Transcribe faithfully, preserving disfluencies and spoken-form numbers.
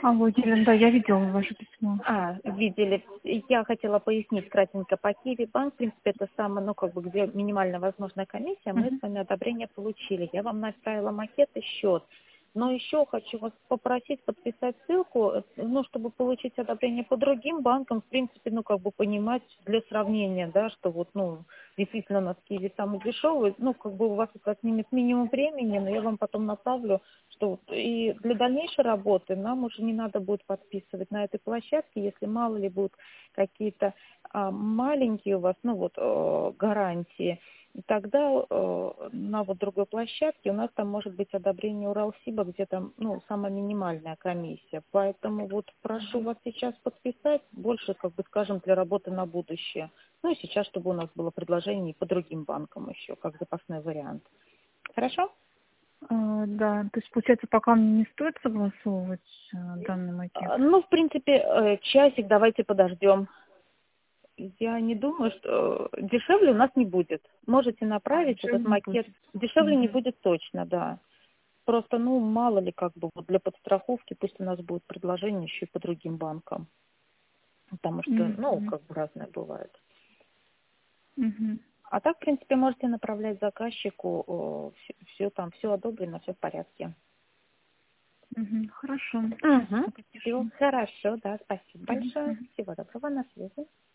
Алло, Елена, да, я видела ваше письмо. А, видели. Я хотела пояснить кратенько по Киви Банк. В принципе, это самое, ну, как бы, где минимально возможная комиссия. Мы Мгм. с вами одобрение получили. Я вам направила макет и счет. Но еще хочу вас попросить подписать ссылку, э, ну, чтобы получить одобрение по другим банкам, в принципе, ну, как бы понимать для сравнения, да, что вот, ну, действительно у нас Киви самый дешевый, ну, как бы у вас это отнимет минимум времени, но я вам потом направлю, что вот и для дальнейшей работы нам уже не надо будет подписывать на этой площадке, если мало ли будут какие-то а, маленькие у вас, ну, вот, э, гарантии, и тогда э, на вот другой площадке у нас там может быть одобрение Уралсиба, где там, ну, самая минимальная комиссия. Поэтому вот прошу вас сейчас подписать, больше, как бы, скажем, для работы на будущее. Ну и сейчас, чтобы у нас было предложение и по другим банкам еще, как запасной вариант. Хорошо? А, да, то есть, получается, пока мне не стоит согласовывать а, данный макет? А, Ну, в принципе, э, часик давайте подождем. Я не думаю, что э, дешевле у нас не будет. Можете А, направить дешевле этот не макет. будет. Дешевле не Мгм. будет точно, да. Просто, ну, мало ли, как бы, вот для подстраховки, пусть у нас будет предложение еще и по другим банкам. Потому что, ну, Мгм. как бы разное бывает. Мгм. А так, в принципе, можете направлять заказчику, все, там, все одобрено, все в порядке. Мгм. Хорошо. Угу. Все Напишу. хорошо, да, спасибо Мгм. большое. Мгм. Всего доброго, на связи.